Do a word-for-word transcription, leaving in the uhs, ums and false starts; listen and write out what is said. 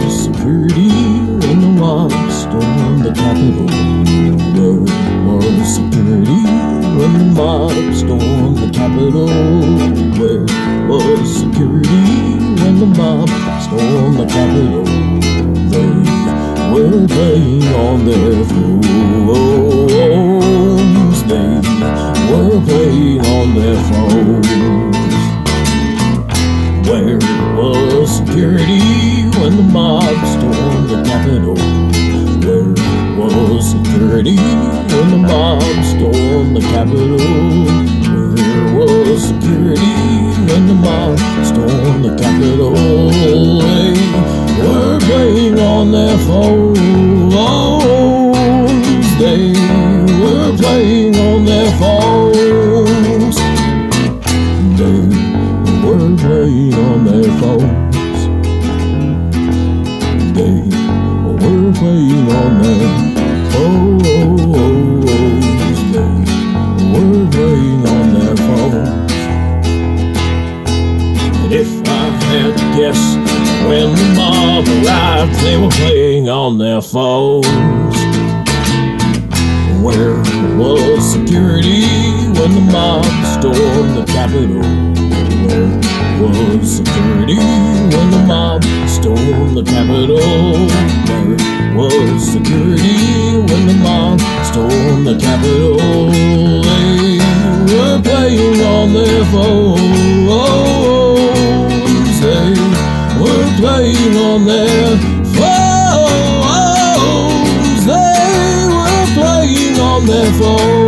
was security when the mob stormed the Capitol? Where was security when the mob stormed the Capitol? Where was security when the mob stormed the Capitol? They were playing on their phones. They were playing on their phones. Where was security when the mob stormed the Capitol? Where was security when the mob stormed the Capitol? Where was security when the mob stormed the Capitol? They were playing on their phones. They were playing on their phones. They were playing on their phones. They were playing on their phones. They were playing on their phones. And if I had to guess, when the mob arrived, they were playing on their phones. Where was security when the mob stormed the Capitol? Where was security when the mob stormed the Capitol? Where was security when the mob stormed the Capitol? They were playing on their phones. They were playing on their phones. They were playing on their phones.